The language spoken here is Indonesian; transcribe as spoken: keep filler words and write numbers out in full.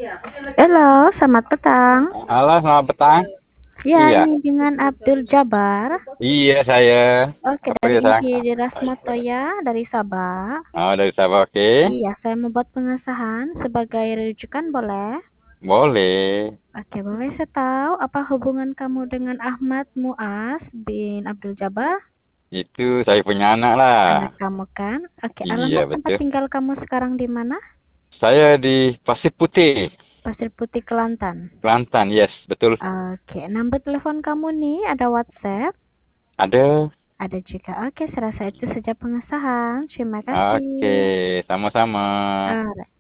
Halo, selamat petang. Halo, selamat petang. Ya, Iya, ini dengan Abdul Jabar. iya saya. Oke, Apa dari ya saya? Inti Rasmoto ya, dari Sabah. Oh, dari Sabah, oke. Iya, saya membuat pengesahan sebagai rujukan, boleh? Boleh. Oke, boleh saya tahu apa hubungan kamu dengan Ahmad Muaz bin Abdul Jabar? Itu saya punya anak lah. Anak kamu kan? Oke, Iya, alamat tempat betul. tinggal kamu sekarang di mana? Saya di Pasir Putih, Pasir Putih, Kelantan. Kelantan, yes, betul. Oke, nomor telepon kamu nih ada WhatsApp? Ada. Ada juga. Oke, saya rasa itu saja pengesahan. Terima Oke, kasih. sama-sama. Alright.